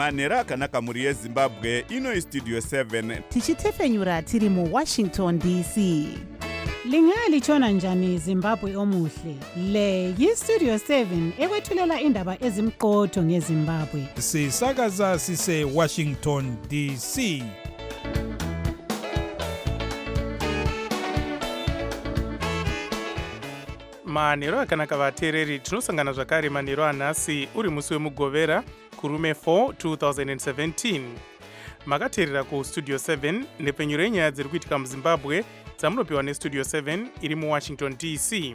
manhero akanaka mhuri yezimbabwe. Ino istudio 7 tichitefenyura tiri muWashington DC. Lingalitshona njani Zimbabwe omuhle? Le yiStudio 7 ekwethulela indaba ezimqotho ngeZimbabwe. Sisakaza sise Washington DC. Manhero akanaka vateereri, tinosangana zvakare manhero anhasi uri musi wemugovera kurume 4 2017. Makateerera kuStudio 7 nepfenyuro yenyaya dziri kuitika muZimbabwe dzamunopiwa neStudio 7 iri muWashington DC.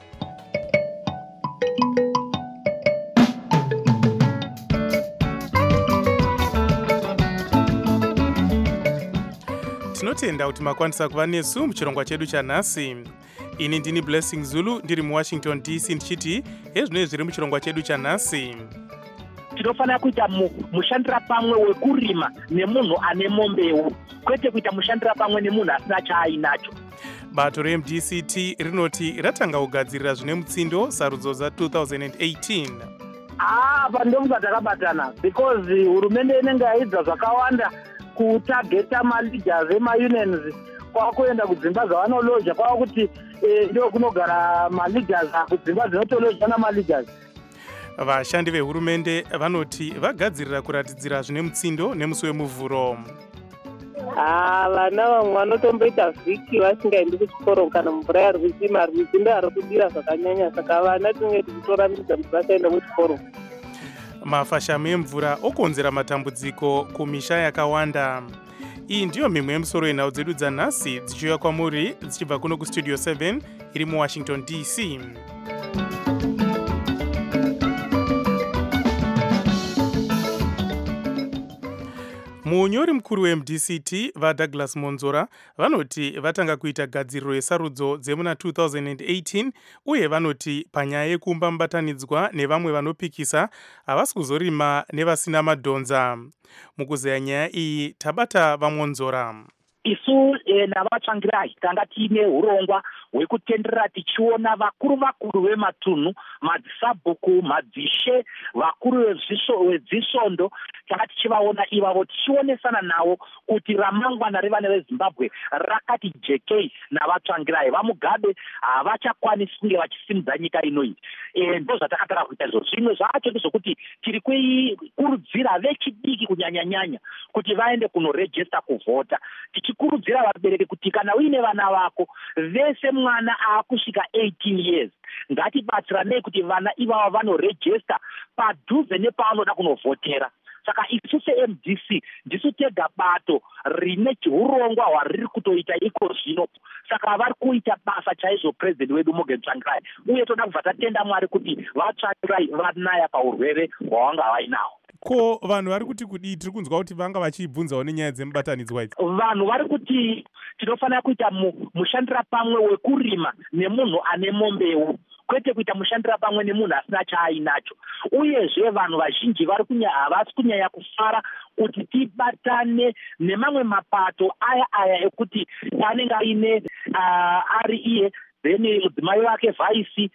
Tinotenda kuti makwanisa kuva nesu muchirongwa chedu chanhasi. Ini ndini Blessing Zulu ndiri muWashington DC ndichiti hezvino zviri muchirongwa chedu chanhasi. Tinofanira kuita mushandira pamwe wekurima nemunhu ane mombewo, kwete kuita mushandira pamwe nemunhu asina chaainacho. Bato reMDCT rinoti ratanga kugadzirira zvine mutsindo sarudzo za2018. Pandomuka takabatana because hurumende inenge yaidza zvakawanda kutageta maleaders ema-unions kwakuenda kudzimba dzavanolozha kwakuti ndio kunogara maleaders kudzimba dzinotolozha namaleaders. Vashandi vehurumende vanoti vagadzirira kuratidzira zvine mutsindo nemusi wemuvhuro. Vana vamwe vanotomboita vhiki vasingaendi kuchikoro kana mvura yari kudzima, rwizi ndoari kudira zvakanyanya, saka vana tinenge tichitoramidza kuti vasaenda kuchikoro. Mafashamo emvura okonzera matambudziko kumisha yakawanda. Iyi ndiyo mimwe yemusoro yenhau dzedu dzanhasi dzichiuya kwamuri dzichibva kuno kuStudio 7 iri muWashington DC. Munyori mukuru weMDCT vaDouglas Monzora vanoti vatanga kuita gadziriro yesarudzo dzemuna 2018 uye vanoti panyaya yekumba mubatanidzwa nevamwe vanopikisa havasi kuzorima nevasina madhonza. Mukuzeya nyaya iyi tabata vaMonzora. Isu navatsvangirai tanga tiine urongwa hwekutenderera tichiona vakuru vematunhu, madzisabhuku, madzishe, vakuru vezvisondo, tanga tichivaona ivavo tichionesana navo kuti ramangwana revana veZimbabwe rakati jekei navatsvangirai. VaMugabe havachakwanisi kunge vachisimudza nyika inoyi. Ndo zvatakatara kuita izvo. Zvimwe zvacho ndezvokuti tiri kukurudzira vechidiki kunyanya-nyanya kuti vaende kunorejesta kuvhota. Tichikurudzira vabereki kuti kana uine vana vako vese mwana aakusvika 18 years ngatibatsiranei kuti vana ivavo vanorejesta padhuze nepaanoda kunovhotera. Saka isu seMDC ndisu tega bato rine urongwa hwariri kutoita iko zvino. Saka vari kuita basa chaizvo president wedu Morgan Tsvangirai, uye toda kubva tatenda Mwari kuti vaTsvangirai vanaya paurwere hwavanga vainawo. Ko vanhu vari kuti kudii? Tiri kunzwa kuti vanga vachibvunzawo nenyaya dzemubatanidzwa idzi. Vanhu vari kuti tinofanira kuita mushandira pamwe wekurima nemunhu ane mombewo, kwete kuita mushandira pamwe nemunhu asina chaainacho. Uyezve vanhu vazhinji havasi kunyanya kufara kuti tibatane nemamwe mapato aya ekuti anenge aine ari iye, then mudzimai wake vice,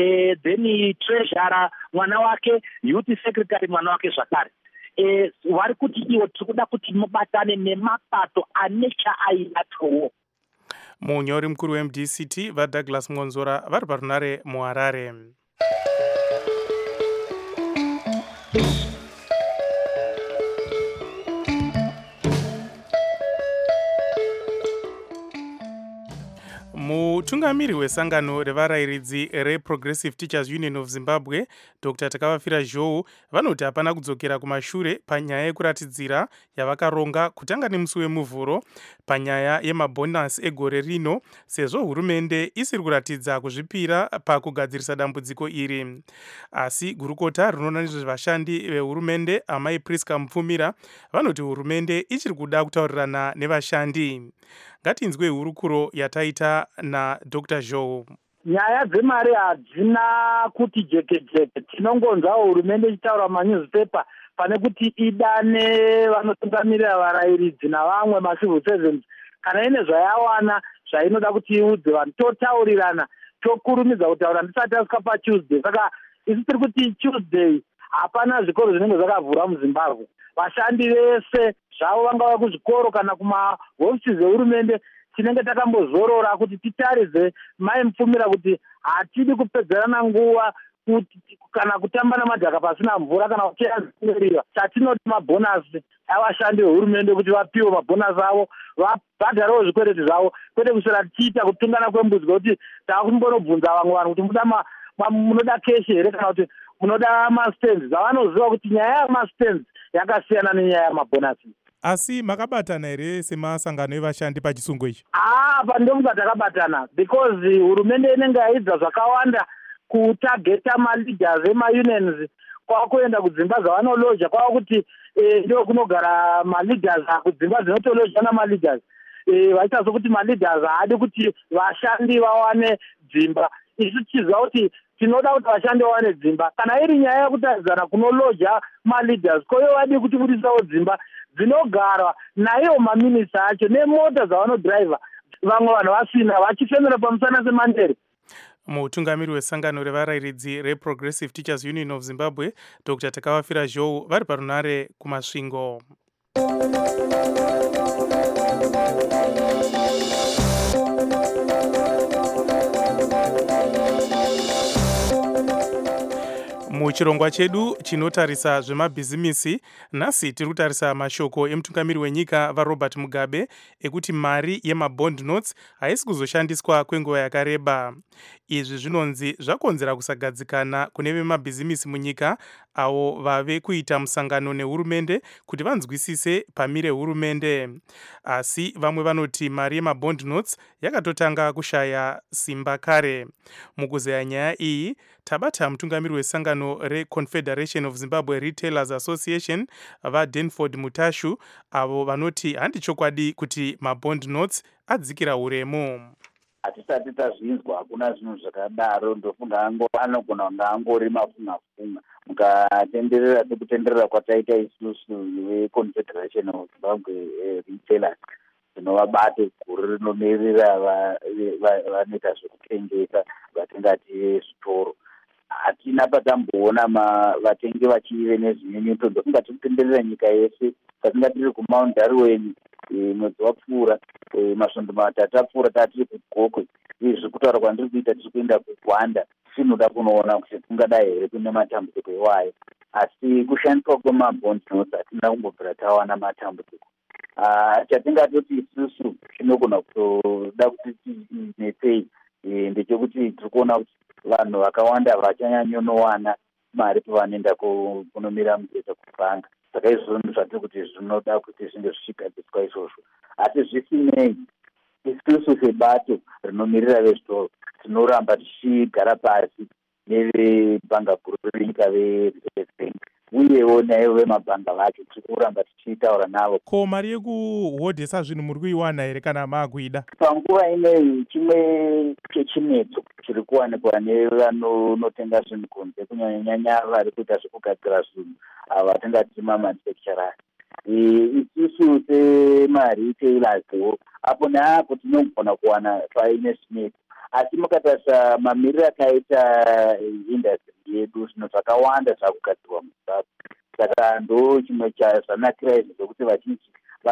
then treasurer mwana wake, youth secretary mwana wake zvakare. Vari kuti iwo tiri kuda kuti mubatane nemapato ane chaainatowo. Munyori mukuru weMDCT vaDouglas Monzora vari parunare muHarare. Mutungamiri wesangano revarayiridzi reProgressive Teachers Union of Zimbabwe, Dr. Takavafira Zhou, vanoti hapana kudzokera kumashure panyaya yekuratidzira yavakaronga kutanga nemusi wemuvhuro panyaya yemabhonasi egore rino, sezvo hurumende isiri kuratidza kuzvipira pakugadzirisa dambudziko iri. Asi gurukota rinoona nezvevashandi vehurumende Amai Priska Mupfumira vanoti hurumende ichiri kuda kutaurirana nevashandi. Ngatinzwe hurukuro yataita naDr. Zhou. Nyaya dzemari hadzina kuti jeke-jeke. Tinongonzwawo hurumende ichitaura manyuzipepa pane kuti idane vanotungamirira varayiridzi navamwe macivil servants kana ine zvayawana zvainoda kuti iudze vanhu. Totaurirana, tokurumidza kutaura ndisati tasvika paTuesday. Saka isu tiri kuti Tuesday hapana zvikoro zvinenge zvakavhura muZimbabwe. vashandi vese zvavo vangava kuzvikoro kana kumahofisi dzehurumende tinenge takambozorora kuti titaridze maimupfumira kuti hatidi kupedzerana nguva kana kutamba namadhaka pasina mvura kana kuteerera chatinoti mabhonasi avashandi vehurumende kuti vapiwe mabhonasi avo vabhadharewo zvikwereti zvavo kwete kusera tichiita kutungana kwembudzi kuti taakumbonobvunza vamwe vanhu kuti munoda keshi here kana kuti munoda mastens dzavanoziva kuti nyaya yamastens yakasiyana nenyaya yamabhonasi. Asi makabatana here semasangano evashandi pachisungo ichi? Apa ndomuka takabatana because hurumende inenge yaidza zvakawanda kutageta maleaders emaunions kwakuenda kudzimba dzavanolodya kwava kuti ndio kunogara maleaders kudzimba dzinotolodya namaleaders vaita sokuti maleaders haadi kuti vashandi vawane dzimba. Isu tichiziva kuti tinoda kuti vashandi vawane dzimba kana iri nyaya yekutaridzana kunolodya maleaders koyo vadi kuti budisawo dzimba dzinogara naiwo maminista acho nemota dzavanodhiraivha vamwe vanhu vasina vachifemera pamusana semandere. Mutungamiri wesangano revarairidzi reProgressive Teachers Union of Zimbabwe Dr. Takavafira Zhou vari parunare kumasvingo. Muchirongwa chedu chinotarisa zvemabhizimisi, nhasi tiri kutarisa mashoko emutungamiri wenyika vaRobert Mugabe ekuti mari yemabond notes haisi kuzoshandiswa kwenguva yakareba. Izvi zvinonzi zvakonzera kusagadzikana kune vemabhizimisi munyika avo vave kuita musangano nehurumende kuti vanzwisise pamire hurumende. Asi vamwe vanoti mari yemabond notes yakatotanga kushaya simba kare. Mukuzeya nyaya iyi tabata mutungamiri wesangano reConfederation of Zimbabwe Retailers Association vaDenford Mutashu avo vanoti handi chokwadi kuti mabond notes adzikira huremu. Hatisati tazvinzwa hakuna zvinhu zvakadaro ndofunga anogona kunga angori mafunga mukatenderera sekutenderera kwataita isusu veConfederation of Zimbabwe Retailers rinova bato guru rinomirira vanoita zvekutengesa vatingati zvitoro. Hatina patamboona vatengi vachive nezvinyenyuto ndofunga tikutenderera nyika yese patinga tiri kuMount Darwin mwedzi wapfuura masvondo matatu apfuura tatiri kuGokwe. Izvi kutaura kwandiri kuita tiri kuenda kuGwanda tinoda kunoona kuti kungadai here kune matambudziko iwayo, asi kushandiswa kwemabond notes hatina kumbobvira tawana matambudziko. Chatingatoti isusu chinogona kutoda kuti tinetsei ndechekuti tiri kuona kuti vanhu vakawanda vachanyanyonowana mari pavanoenda kunomira mubvesa kubhanga. Saka izvozvo zvatiri kuti zvinoda kuti zvinge zvichigadziswa izvozvo. Asi zvisinei, isusu sebato rinomirira vezvitoro tinoramba tichigara pasi nevebhanga guru renyika veReserve Bank uyewo naivo vemabhanga vacho tiri kuramba tichitaura navo. Ko mari yekuhodhesa zvinhu muri kuiwana here kana maakuida? Panguva ineyi chimwe chechinetso chiri kuwanikwa nevanotenga zvinhu kunze kunyanyanyanya vari kuita zvekugadzira zvinhu vatingati mamanufacturers. Isusu semaretailers apo neapo tinogona kuwana paine chinetso, asi mukatarisa mamiriro akaita industry yedu zvinhu zvakawanda zvakugadzirwa muZimbabwe. Saka ndo chimwe chazvanakira izvi zvokuti vazhinji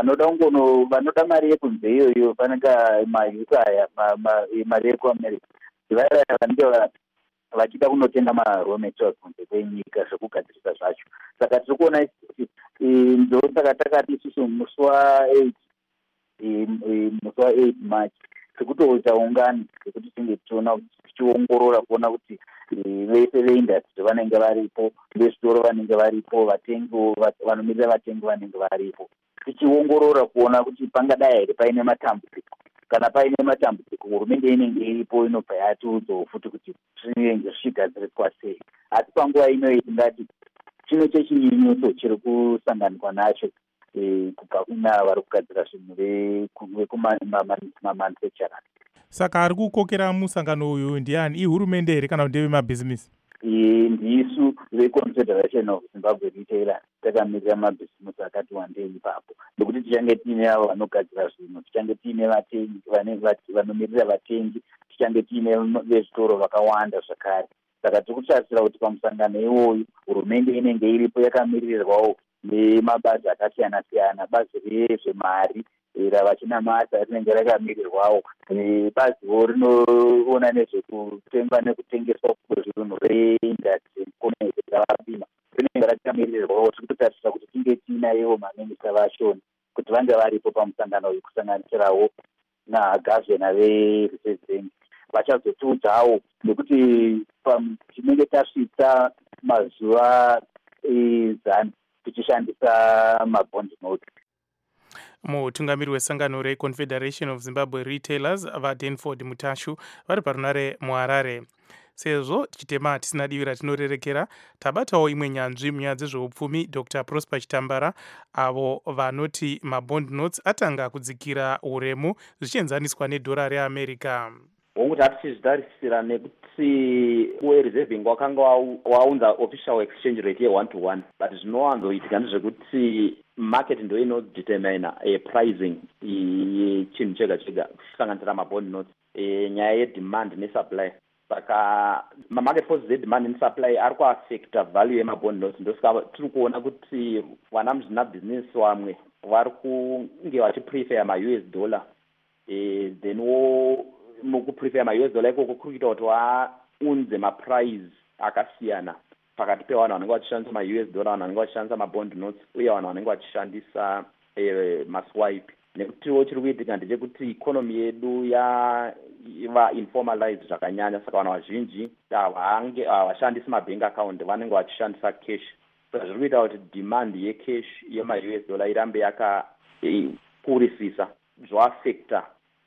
vanoda mari yekunze iyoyo fanika mayuka aya mari yekuAmerica ivaya vanenge vachida kunotenga maraw materials kunze kwenyika zvekugadzirisa zvacho. Saka tiri kuona kuti ndosaka takati isusu musi wa8 March tikutoita ungano yekuti tinge tichiona tichiongorora kuona kuti vese veindustry vanenge varipo, vezvitoro vanenge varipo, vatengi vanomirira vatengi vanenge varipo, tichiongorora kuona kuti pangadai here paine matambudziko. Kana paine matambudziko hurumende inenge iripo inobva yatiudzawo futi kuti zvinenge zvichigadziriswa sei. Asi panguva inoyi tingati chino chechinyunyuto chiri kusanganikwa nacho kubva kuna vari kugadzira zvinhu vekumamanufacturers. Saka ari kukokera musangano uyu ndiani, ihurumende here kana kuti ndevemabhizimisi? Ndisu veConfederation of Zimbabwe Retailers takamirira mabhizimisi akati wandei ipapo, nekuti tichange tiine avo vanogadzira zvinhu, tichange tiine vatengi vanomirira vatengi, tichange tiine vezvitoro vakawanda zvakare. Saka tiri kutarisa kuti pamusangano iwoyu hurumende inenge iripo yakamirirwawo nemabazi akasiyana-siyana, bazi rezvemari ravachinamata rinenge rakamirirwawo, baziwo rinoona nezvekutengwa nekutengeswa kwezvinhu reindustry community dzavapima rinenge rakamirirwawo. tiri kutarisa kuti tinge tiinayewo maminista vashoni kuti vange varipo pamusangano uyu, kusanganisirawo nagavhena vereserve bank. Vachazotiudzawo nekuti tinenge tasvitsa mazuva ezana tichishandisa mabond note. Mutungamiri wesangano reConfederation of Zimbabwe Retailers vaDenford Mutashu vari parunare muHarare. Sezvo tichitema tisina divi ratinorerekera, tabatawo imwe nyanzvi munyaya dzezveupfumi, Dr. Prosper Chitambara, avo vanoti mabond notes atanga kudzikira uremu zvichienzaniswa nedhora reAmerica. Wokuti atichizvitarisira nekuti reserving wakanga waunza official exchange rate ye1 to 1, but zvinowanzoitika ndezvekuti market ndo inodetermina pricing yechinhu chega chega kusanganisira mabond notes, nyaya yedemand nesupply. Saka market forces edemand nesupply ari kuaffecta value yemabond notes. Ndosaka tiri kuona kuti vana muzvinabusiness vamwe vari kunge vachiprefer ma-US dollar, then mukuprefer ma-US dollar ikoko kuri kuita kuti vaunze maprice akasiyana pakati pevanhu vanenge vachishandisa ma-US dollar, vanhu vanenge vachishandisa mabond notes uye vanhu vanenge vachishandisa maswipe. Nekutiwo chiri kuitika ndechekuti ikonomi yedu va-informalize zvakanyanya, saka vanhu vazhinji havashandisi mabank account, vanenge vachishandisa cash. Saka zviri kuita kuti demand yecash yema-US dollar irambe yakakurisisa, zvoaffecta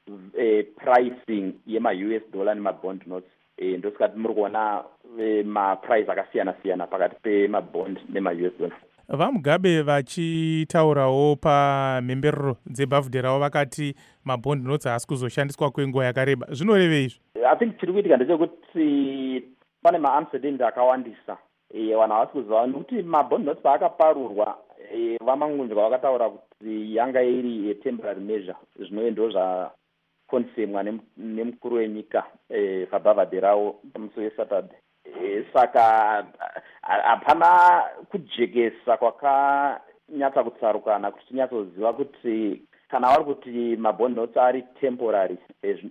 pricing yema-US dollar nemabond notes. Ndosikati muri kuona maprice akasiyana-siyana pakati pemabond nema-US dollar. VaMugabe vachitaurawo pamhemberero dzebhavhudhe ravo vakati mabond notes haasi kuzoshandiswa kwenguva yakareba. Zvinorevei izvi? I think chiri kuitika ndechekuti pane ma-uncertainty akawandisa. Vanhu havasi kuziva nokuti mabond notes paakaparurwa, vamangunzva vakataura kuti yanga iri temporary measure. Zvinove ndo zvakonfirmwa nemukuru wenyika pabhavhadhe ravo pamusi weSaturday. Saka hapana kujekesa kwakanyatsa kutsarukana kuti tinyatsoziva kuti kana vari kuti mabond notes ari temporary,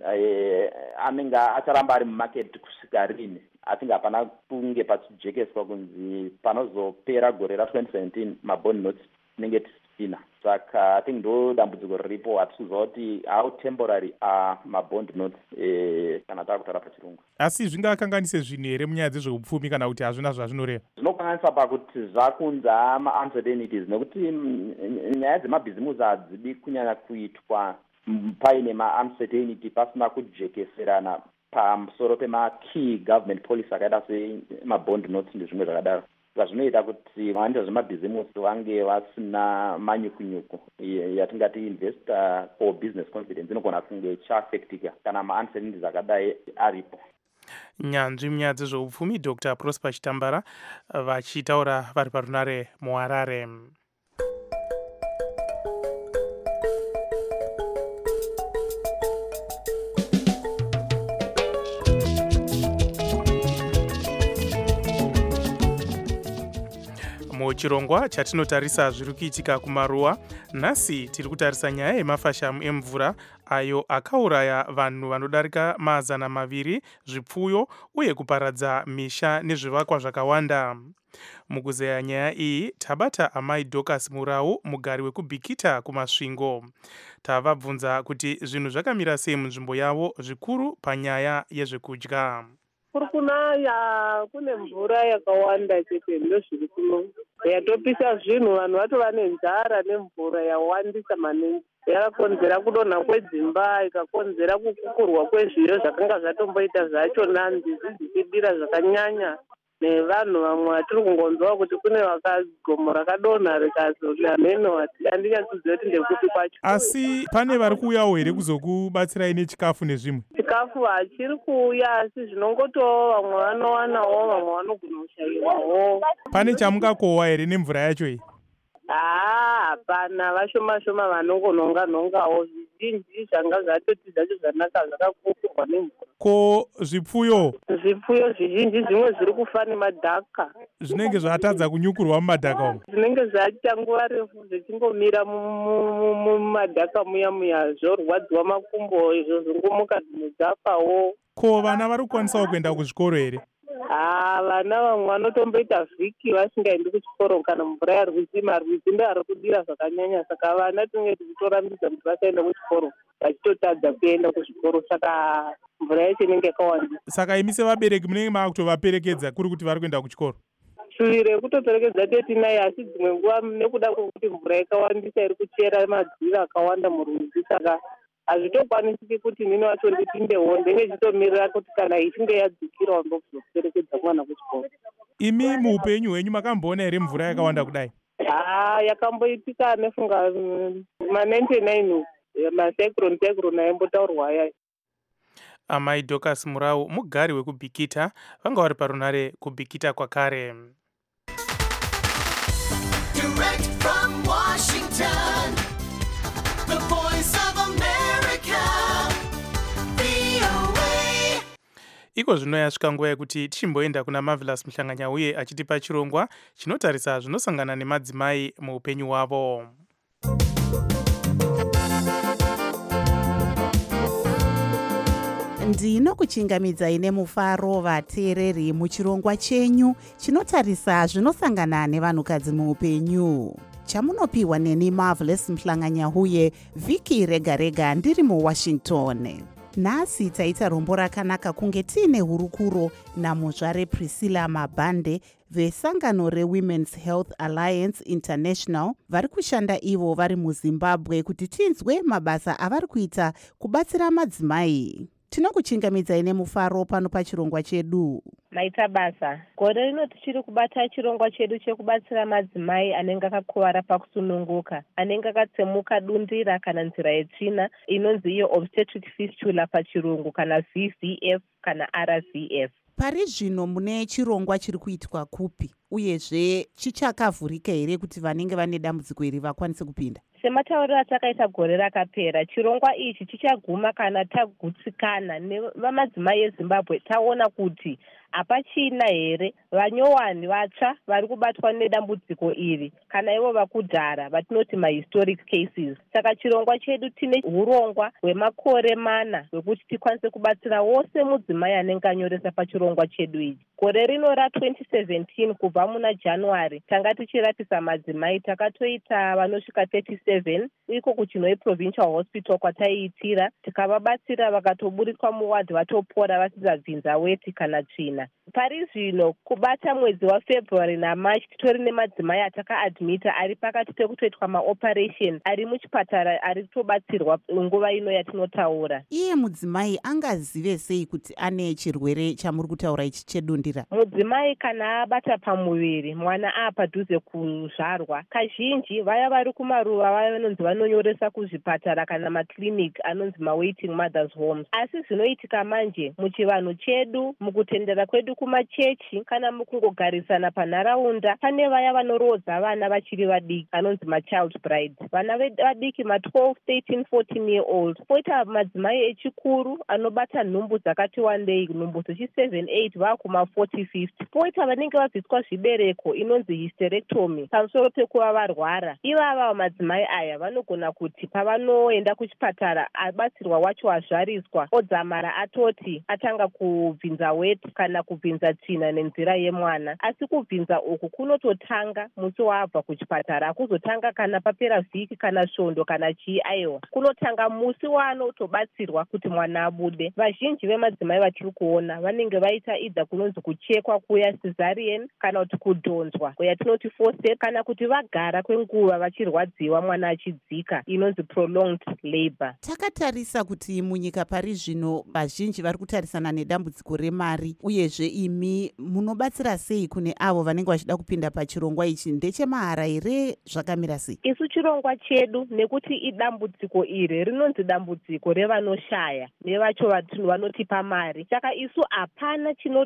anenge acharamba ari mumarket kusvika rini. Atinge hapana kunge pachijekeswa kunzi panozopera gore ra2017 mabond notes tinenge tisina. Saka I think ndo dambudziko riripo, hatikuziva kuti how temporary mabond notes kana takutaura pachirungu. Asi zvingakanganise zvinhu here munyaya dzezveupfumi kana kuti hazvina zvazvinoreva? Zvinokanganisa pakuti zvakunza ma-uncertainties, nekuti nyaya dzemabhizimusi hadzidi kunyanya kuitwa paine ma-uncertainty pasina kujekeserana pamusoro pema-key government policy akaita semabond notes ndezvimwe zvakadaro. Zvinoita kuti vanoita zvemabhizimusi vange vasina manyukunyuku yatingati investor or business confidence inogona kunge ichiaffectika kana ma-uncertainties akadai aripo. Nyanzvi munyaya dzezveupfumi Dr. Prosper Chitambara vachitaura vari parunare muHarare. Muchirongwa chatinotarisa zviri kuitika kumaruwa, nhasi tiri kutarisa nyaya yemafashamu emvura ayo akauraya vanhu vanodarika 200 zvipfuyo uye kuparadza misha nezvivakwa zvakawanda. Mukuzeya nyaya iyi tabata amai Dorcas Murau, mugari wekubhikita kumasvingo. Tavabvunza kuti zvinhu zvakamira sei munzvimbo yavo, zvikuru panyaya yezvekudya. Kuri kunaya, kune mvura yakawanda chete, ndo zviri kuno yatopisa zvinhu, vanhu vatova nenzara nemvura yawandisa maningi. Yakakonzera kudonha kwedzimba, ikakonzera kukukurwa kwezviyo zvakanga zvatomboita zvachona, nzizi dzichidira zvakanyanya. Nevanhu vamwe vatiri kungonzwa kuti kune gomo rakadonha rikazodya mheno, handinyatsiziva kuti ndekupi kwacho. Asi pane vari kuuyawo here kuzokubatsirai nechikafu nezvimwe? Chikafu hachiri kuuya, asi zvinongotowo vamwe vanowanawo, vamwe vanogona kushayiwawo. Pane chamungakohwa here nemvura yacho iyi? Hapana, vashoma shoma vanongononga-nongawo zvizhinji zvanga zvatoti zvacho zvanaka zvakakokurwa nemvura. Ko zvipfuyo zvizhinji zvimwe zviri kufa nemadhaka zvinenge zvatadza kunyukurwa mumadhaka umo, zvinenge zvaita nguva refu zvichingomira mumadhaka muya zvorwadziwa makumbo, izvo zvongomuka dzimwe dzafawo. ko vana vari kukwanisawo kuenda kuzvikoro here? Vana vamwe vanotomboita vhiki vasingaendi kuchikoro kana mvura yarwizi ndo ari kudira zvakanyanya, saka vana tinenge tichitorambidza kuti vasaenda kuchikoro vachitotadza kuenda kuzvikoro, saka mvura yacho inenge yakawandisa. Saka imi sevabereki munenge maakutovaperekedza kuri kuti vari kuenda kuchikoro? Shuviro yekutoperekedza tetinaye, asi dzimwe nguva nekuda kwekuti mvura yakawandisa iri kuchera madziva akawanda murwizi, saka hazvitokwanisiki kuti nini wacho ndipindewo, ndenge chitomirira kuti kana ichinge yadzikirawo ndokuzoperekedza mwana kuchikoro. Imi muupenyu hwenyu makamboona here mvura yakawanda kudai? Yakamboitika nefunga ma99 macyclone aimbotaurwa ayayo. Amai Dorcas Murau, mugari wekubhikita, vanga vari parunare kubhikita kwakare. Direct from Washington, the voice of America, VOA. Iko zvino yasvika nguva yekuti tichimboenda kuna Marvelous Muhlanganya uye achitipa chirongwa chinotarisa zvinosangana nemadzimai muupenyu hwavo. Ndinokuchingamidzai nemufaro vateereri muchirongwa chenyu chinotarisa zvinosangana nevanhukadzi muupenyu, chamunopiwa neni Marvelous Muhlanganya uye vhiki rega rega ndiri muWashington. Nhasi taita rombo rakanaka kunge tiine hurukuro namuzvare Priscilla Mabhande vesangano reWomen's Health Alliance International vari kushanda ivo vari muZimbabwe kuti tinzwe mabasa avari kuita kubatsira madzimai. Tinokuchingamidzai nemufaro pano pachirongwa chedu. Maita basa. Gore rino tichiri kubata chirongwa chedu chekubatsira madzimai anenge akakuvara pakusununguka, anenge akatsemuka dundira kana nzira yetsvina inonzi iyo obstetric fistula pachirungu, kana VVF kana RVF. Pari zvino mune chirongwa chiri kuitwa kupi, uyezve chichakavhurika here kuti vanenge vane dambudziko iri vakwanise kupinda? Sematauriro atakaita gore rakapera, chirongwa ichi chichaguma kana tagutsikana nevamadzimai eZimbabwe taona kuti hapachina here vanyowani vatsva vari kubatwa nedambudziko iri, kana ivo vakudhara vatinoti mahistoric cases. Saka chirongwa chedu tine urongwa hwemakore 4 hwekuti tikwanise kubatsira wose mudzimai anenge anyoresa pachirongwa chedu ichi. Gore rino ra2017 kubva muna January tanga tichirapisa madzimai, takatoita vanosvika 37 iko kuChinoi Provincial Hospital kwataiitira, tikavabatsira vakatoburiswa muwadhi vatopora vasisabvinza weti kana tsvina. Pari zvino kubata mwedzi waFebruary naMarch titori nemadzimai atakaadmita ari pakati pekutoitwa maoperation ari muchipatara ari kutobatsirwa nguva ino yatinotaura. Iye mudzimai angazive sei kuti ane chirwere chamuri kutaura ichi chedundira? Mudzimai kana abata pamuviri mwana apadhuze kuzvarwa, kazhinji vaya vari kumaruva vaya vanonzi vanonyoresa kuzvipatara kana maclinic anonzi mawaiting mothers homes. Asi zvinoitika manje muchivanhu chedu, mukutendera kwedu kumachechi kana mukungogarisana panharaunda, pane vaya vanorodza vana vachiri vadiki anonzi machild bride, vana vadiki ma12, 13, 14 year old. Poita madzimai echikuru anobata nhumbu dzakati wandei, nhumbu dzechi7, 8 vakuma 40, 50. Poita vanenge vabviswa zvibereko inonzi hysterectomy pamusoro pekuva varwara. Ivava madzimai aya vanogona kuti pavanoenda kuchipatara abatsirwa wacho azvariswa odzamara atoti atanga kubvinza weti kana kubvinza tsvina nenzira yemwana. Asi kubvinza uku kunototanga musi waabva kuchipatara, akuzotanga kana papera vhiki kana svondo kana chii aiwa, kunotanga musi waanotobatsirwa kuti mwana abude. Vazhinji vemadzimai vatiri kuona vanenge vaita idha kunonzi kuchekwa kuya cesarean kana kuti kudhonzwa yatinoti forceps, kana kuti vagara kwenguva vachirwadziwa mwana achidzika inonzi prolonged labor. Takatarisa kuti munyika pari zvino vazhinji vari kutarisana nedambudziko remari, uyezve imi munobatsira sei kune avo vanenge vachida kupinda pachirongwa ichi? Ndechemahara here, zvakamira sei? Isu chirongwa chedu nekuti idambudziko iri rinonzi dambudziko revanoshaya nevacho vanoti pamari, saka isu hapana chatinopinda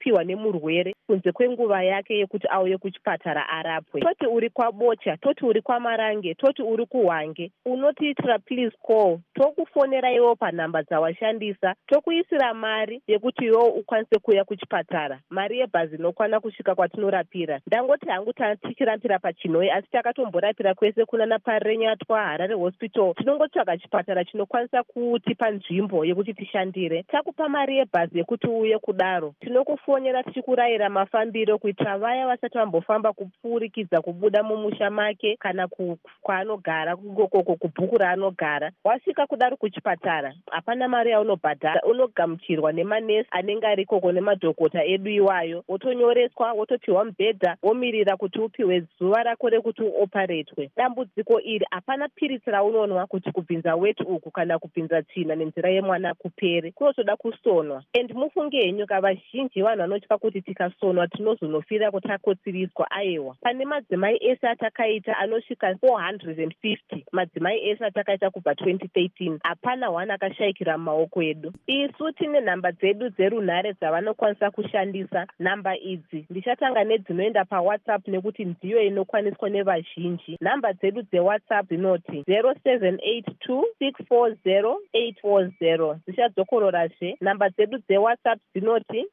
unopiwa nemurwere kunze kwenguva yake yekuti auye kuchipatara arapwe. Toti uri kwabocha, toti uri kwamarange, toti uri kuhwange, unotiitira please call, tokufonera iwo panhamba dzawashandisa, tokuisira mari yekuti iwo ukwanise kuuya kuchipatara. Mari yebhazi inokwana kusvika kwatinorapira. Ndangoti hangu tichirapira paChinoi, asi takatomborapira kwese kunana paRenyatwa, Harare Hospital. Tinongotsvaga chipatara chinokwanisa kutipa nzvimbo yekuti tishandire. Takupa mari yebhazi yekuti uuye kudaro. Tinokufonera tichikurayira mafambiro kuitira vaya vasati vambofamba kupfuurikidza kubuda mumusha make kana kwaanogara kukoko kubhuku raanogara. Wasvika kudaro kuchipatara, hapana mari yaunobhadhara, unogamuchirwa nemanesi anenge ari ikoko nemadhokota edu iwayo, wotonyoreswa, wotopiwa mubhedha, womirira kuti upiwe zuva rako rekuti uoparetwe. Dambudziko iri hapana piritsi raunonwa kuti kubvinza weti uku kana kubvinza tsvina nenzira yemwana kupere, kunotoda kusonwa. And mufunge henyu kavazhinji vanhu vanotya kuti tikasonwa tinozonofira kuti takotsiriswa. Aiwa, pane madzimai ese atakaita anosvika 450, madzimai ese atakaita kubva 2013, hapana one akashayikira mumaoko edu. Isu tine nhamba dzedu dzerunhare dzavanokwanisa kushandisa. Nhamba idzi ndichatanga nedzinoenda paWhatsApp nekuti ndiyo inokwaniswa nevazhinji. Nhamba dzedu dzeWhatsApp dzinoti 0782640840. Ndichadzokororazve, nhamba dzedu dzeWhatsApp dzinoti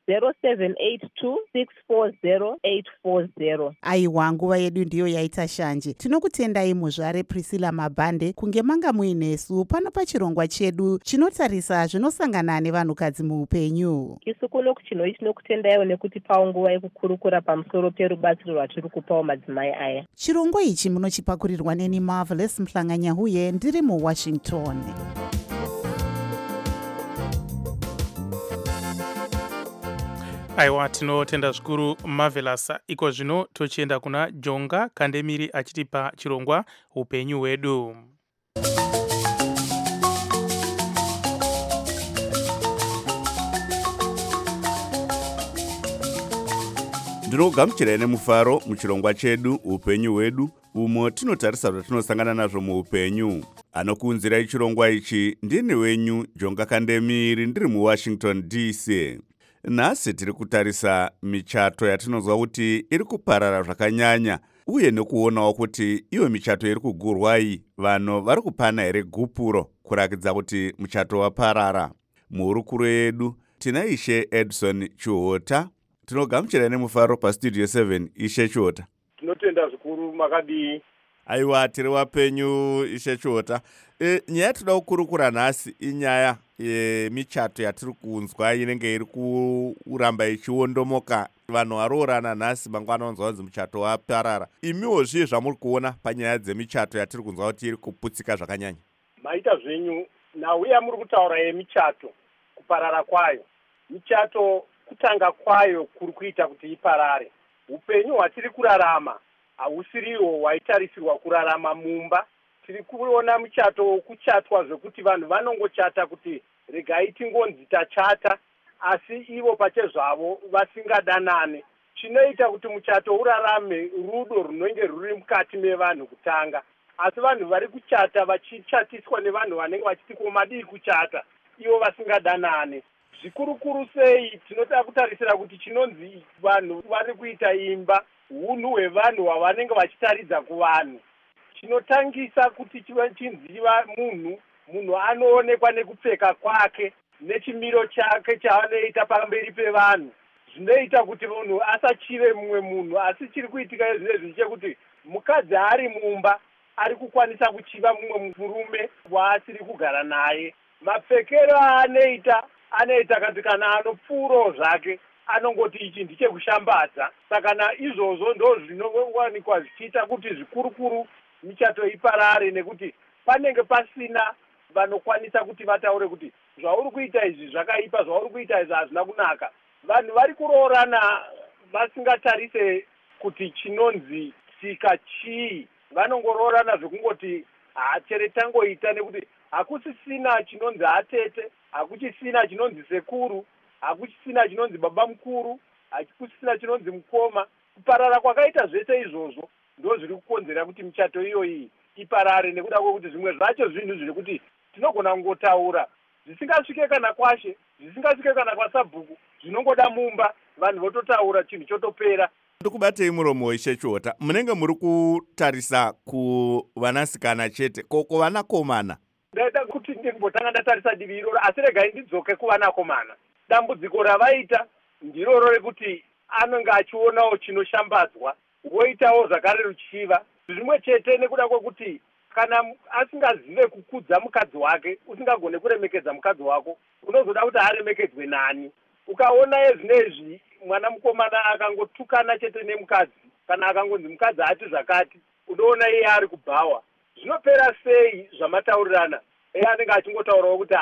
0782640840. Aiwa, nguva yedu ndiyo yaita shanje. Tinokutendai muzvare Priscilla Mabhande kunge manga muinesu pano pachirongwa chedu chinotarisa zvinosangana nevanhukadzi muupenyu. Isu kuno kuChinoi tinokutendaiwo nekuti pawo nguva yekukurukura pamusoro perubatsiro rwatiri kupawo madzimai aya. Chirongwa ichi munochipakurirwa neni Marvelous Mhlanganyahuye ndiri muWashington. Aiwa, tinotenda zvikuru Marvelous. Iko zvino tochienda kuna Jonga Kandemiri achitipa chirongwa upenyu hwedu. Ndinogamuchirai nemufaro muchirongwa chedu upenyu hwedu, umo tinotarisa zvatinosangana nazvo muupenyu. Anokuunzirai chirongwa ichi ndini wenyu Jonga Kandemiri ndiri muWashington DC. Nhasi tiri kutarisa michato yatinonzwa kuti iri kuparara zvakanyanya, uye nekuonawo kuti iyo michato iri kugurwai vanhu vari kupana here gupuro kurakidza kuti muchato waparara. Muhurukuro yedu tina Ishe Edson Chuhota. Tinogamuchirai nemufaro pastudio 7. Ishe Chuhota. Tinotenda zvikuru, makadii? Aiwa, tiri wapenyu Ishe Chuhota. Nyaya yatinoda kukurukura nhasi inyaya yemichato yatiri kunzwa inenge iri kuramba ichiondomoka. Vanhu varoorana nhasi mangwana vanzwa kunzi muchato waparara. Imiwo zvii zvamuri kuona panyaya dzemichato yatiri kunzwa kuti iri kuputsika zvakanyanya? Maita zvenyu nauya muri kutaura yemichato kuparara kwayo. Michato kutanga kwayo kuri kuita kuti iparare. Upenyu hwatiri kurarama hausiriwo hwaitarisirwa kurarama mumba. Tiri kuona muchato kuchatwa zvekuti vanhu vanongochata kuti regai tingonzi tachata, asi ivo pachezvavo vasingadanane. Chinoita kuti muchato urarame rudo runenge ruri mukati mevanhu kutanga. Asi vanhu vari kuchata vachichatiswa nevanhu vanenge vachiti komadii kuchata, ivo vasingadanane. Zvikurukuru sei tinoda kutarisira kuti chinonzi vanhu vari kuita imba, unhu hwevanhu hwavanenge vachitaridza kuvanhu. Chinotangisa kuti chinziva munhu anoonekwa nekupfeka kwake nechimiro chake chaanoita pamberi pevanhu. Zvinoita kuti munhu asachive mumwe munhu, asi chiri kuitika zvinezvi chekuti mukadzi ari mumba ari kukwanisa kuchiva mumwe murume waasiri kugara naye. Mapfekero anoita kuti kana anopfuurawo zvake anongoti ichi ndichekushambadza. Saka naizvozvo ndo zvinowanikwa zvichiita kuti zvikurukuru michato iparare, nekuti panenge pasina vanokwanisa kuti vataure kuti zvauri kuita izvi zvakaipa, zvauri kuita izvi hazvina kunaka. Vanhu vari kuroorana vasingatarise kuti chinonzi tsika chii. Vanongoroorana zvekungoti chere tangoita, nekuti hakusisina chinonzi atete, hakuchisina chinonzi sekuru, hakuchisina chinonzi baba mukuru, hakusisina chinonzi mukoma. Kuparara kwakaita zvese izvozvo ndo zviri kukonzera kuti michato iyoyi iparare, nekuda kwekuti zvimwe zvacho zvinhu zviri kuti tinogona kungotaura zvisingasvike kana kwashe, zvisingasvike kana kwaSabhuku, zvinongoda mumba. vanhu vototaura chinhu chotopera. ndikubatei muromo Ishe Chota, munenge muri kutarisa kuvanasikana chete ko kuvanakomana? Ndaida kuti ndimbotanga ndatarisa divi iroro, asi regai ndidzoke kuvanakomana. Dambudziko ravaita ndiroro rekuti anenge achionawo chinoshambadzwa, woitawo zvakare ruchiva. Zvimwe chete nekuda kwekuti kana asingazive kukudza mukadzi wake, usingagone kuremekedza mukadzi wako, unozoda kuti aremekedzwe nani. Ukaona ezvinezvi mwana mukomana akangotukana chete nemukadzi, kana akangonzi mukadzi ati zvakati, unoona iye ari kubhawa. Zvinopera sei zvamataurirana? Anenge achingotaurawo kuti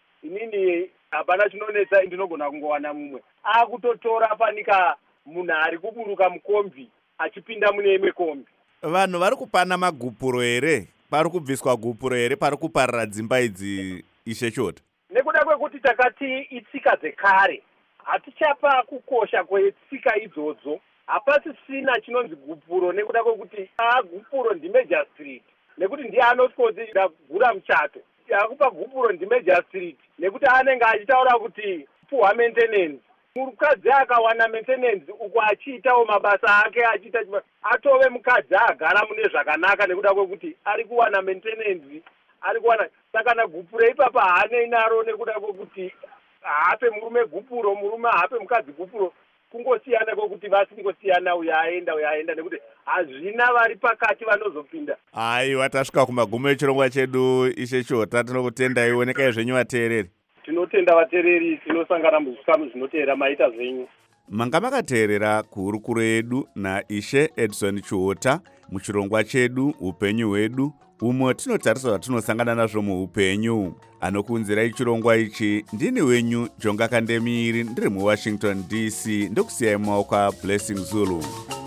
inini hapana chinonetsa, ndinogona kungowana mumwe. Akutotora panika munhu ari kuburuka mukombi achipinda mune imwe kombi. Vanhu vari kupana magupuro here? Pari kubviswa gupuro here pari kuparira dzimba idzi, Ishe Chota? Nekuda kwekuti takati itsika dzekare, hatichapa kukosha kwetsika idzodzo. Hapasisina chinonzi gupuro nekuda kwekuti gupuro ndiMajor Street, nekuti ndiye anosvikozi ndagura muchato. Akupa gupuro ndiMajor Street nekuti anenge achitaura kuti puhwa maintenance. Mukadzi akawana maintenance uko achiitawo mabasa ake, achiita atove mukadzi agara mune zvakanaka nekuda kwekuti ari kuwana maintenance, ari kuwana. Saka na gupuro ipapa haanei naro nekuda kwekuti haape murume gupuro, murume haape mukadzi gupuro. Kungosiyana kwekuti vasingosiyana uyo aenda nekuti hazvina vari pakati vanozopinda. Aiwa, tasvika kumagumo echirongwa chedu, Ishe Chota, tinokutendai. Onekai zvenyu vateereri. Tinotenda vateereri, tinosangana muzvikamu zvinoteera, maita zvenyu. Manga makateerera kuhurukuro yedu naIshe Edson Chota muchirongwa chedu upenyu hwedu, umwe tinotarisa zvatinosangana nazvo muupenyu. Anokuunzirai chirongwa ichi ndini wenyu Jonga Kandemiri, ndiri muWashington DC, ndokusiyai mumaoko aBlessing Zulu.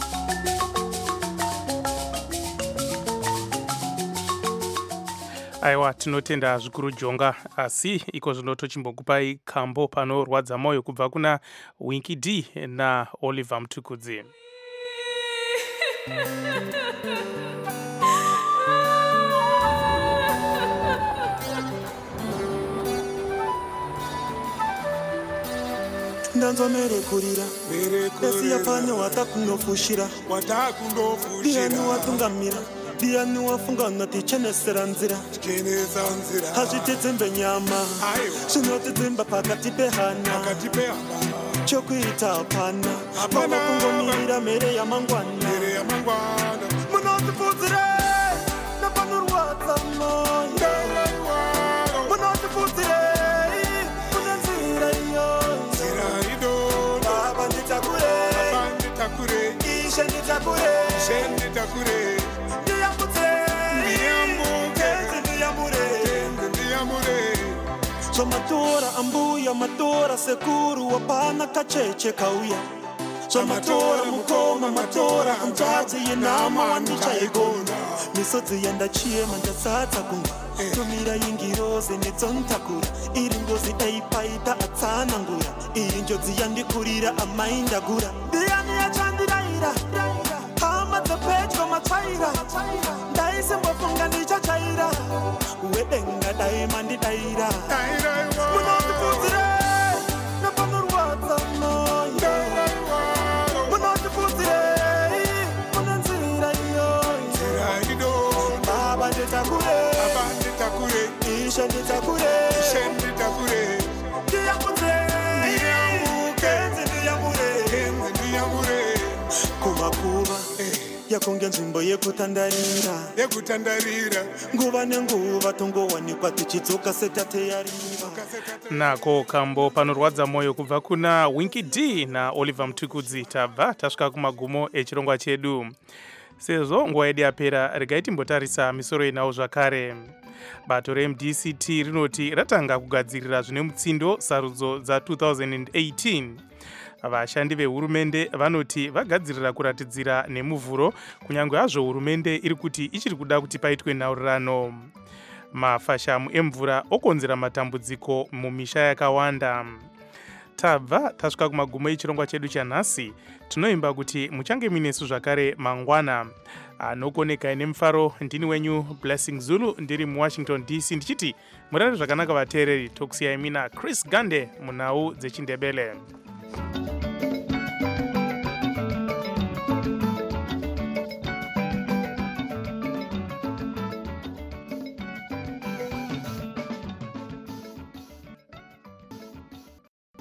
Aiwa, tinotenda zvikuru Jonga, asi iko zvino tochimbokupai kambo panorwadza moyo kubva kuna Winky D na Oliver Mtukudzi. ndanzwa merekurira esi yapane watakunofushira ndiani watungamira ndiani wafunga unatichenesera nzira hazvitedzembe nyama zvinotidzimba pakati pehana chokuita hapana vava kungomirira mhere yamangwana munotipfudzire nepanorwadza moyo munotipfudzire kune nzira iyo baba nditakure Ishe nditakure Somatora ambuya matora sekuru wapana kacheche kauya Somatora mukoma matora antazi yenama wanisha egonda Misodzi yanda chiema ndasatsa kunga Tumira yingiroze nedzontakura Iri ngozi eipaita atsana ngura Iri njodzi yandikurira amaindagura Ndiani yachandiraira Hama dzepetyo matsaira Ndaisi mbofunga ndichachaira Wedenga daima ndidaira Munotipfudzire nepanorwadza moyo Munotipfudzire kune nzira iyo Baba nditakure Ishe nditakure ndiyamure kumakuva yakunge nzvimbo yekutandarira nguva nenguva tongowanikwa tichidzoka setateyariva nako kambo panorwadza moyo kubva kuna Winky D na Oliver Mtukudzi. Tabva tasvika kumagumo echirongwa chedu. Sezvo nguva yedu yapera, regai timbotarisa misoro inawo zvakare. Bato reMDCT rinoti ratanga kugadzirira zvine mutsindo sarudzo dza2018. Vashandi vehurumende vanoti vagadzirira kuratidzira nemuvhuro, kunyange hazvo hurumende iri kuti ichiri kuda kuti paitwe nhaurirano. Mafashamu emvura okonzera matambudziko mumisha yakawanda. Tabva tasvika kumagumo echirongwa chedu chanhasi. Tinoimba kuti muchange minesu zvakare mangwana. Anokonekai nemufaro, ndini wenyu Blessing Zulu, ndiri muWashington DC, ndichiti murare zvakanaka vateereri. Tokusiyai mina Chris Gande munhau dzechindebele.